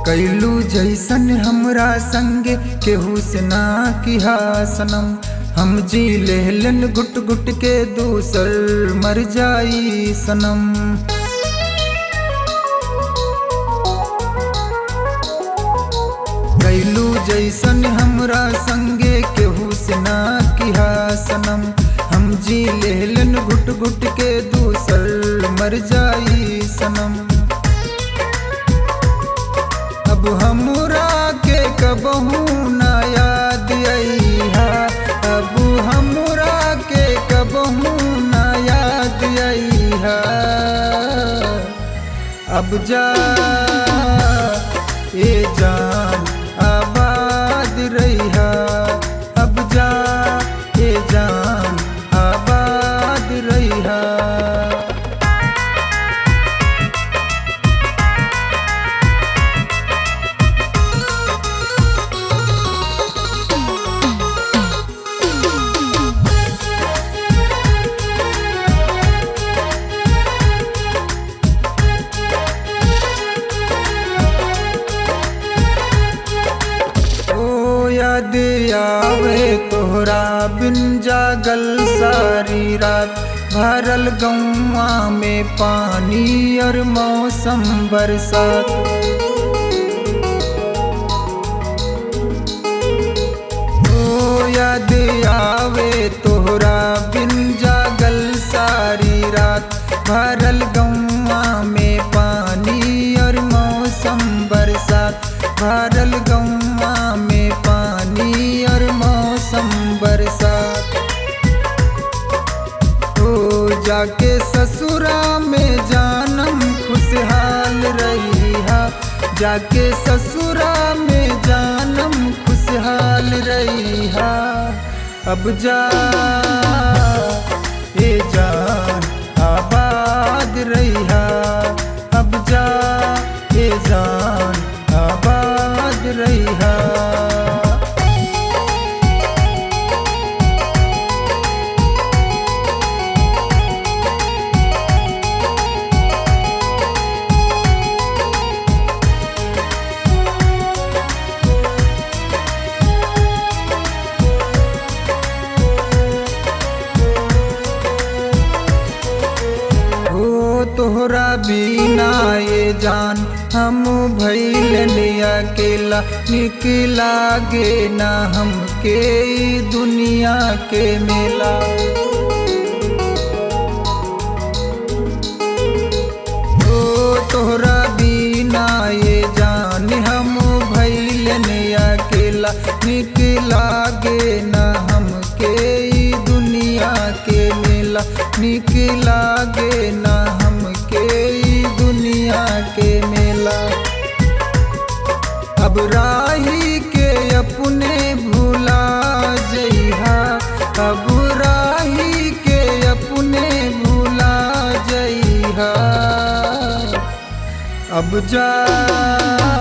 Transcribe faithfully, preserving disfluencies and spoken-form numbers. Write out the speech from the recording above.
कैलू जैसन हमरा संगे केहू से ना किहा सनम। हम जी लेहलन घुट घुट के दूसर मर जाई सनम। कैलू जैसन हमरा संगे केहू से ना किहा सनम। हम जी लेहलन घुट घुट के दूसर मर जाई सनम। अब हमरा के कबहू ना याद आईहा, अब हमरा के कबहू ना याद आईहा। अब जा ए जान आबाद रहिहा, अब जा ए जान आबाद रहिहा। याद आवे तोहरा बिन जागल सारी रात। भरल गौवा में पानी और मौसम बरसात। ओ याद आवे तोहरा बिन जागल सारी रात। भरल गौवा में पानी और मौसम बरसात। भरल गौवा में पानी और मौसम बरसात। ओ जाके ससुरा में जानम खुशहाल रहिहा, जाके ससुरा में जानम खुशहाल रहिहा। अब जा ए जान आबाद रहिहा, अब जा ए जान आबाद रहिहा। तोहरा बिना ये जान हम भइल अकेला। निक लागे ना हमके दुनिया के मेला। ओ तोहरा बिना ये जान हम भइल अकेला। निक लागे ना हमके दुनिया के मेला। निक लागे ना हमके दुनिया के मेला। अब राही के अपने भुला जइहा, अब राही के अपने भुला जइहा। अब जा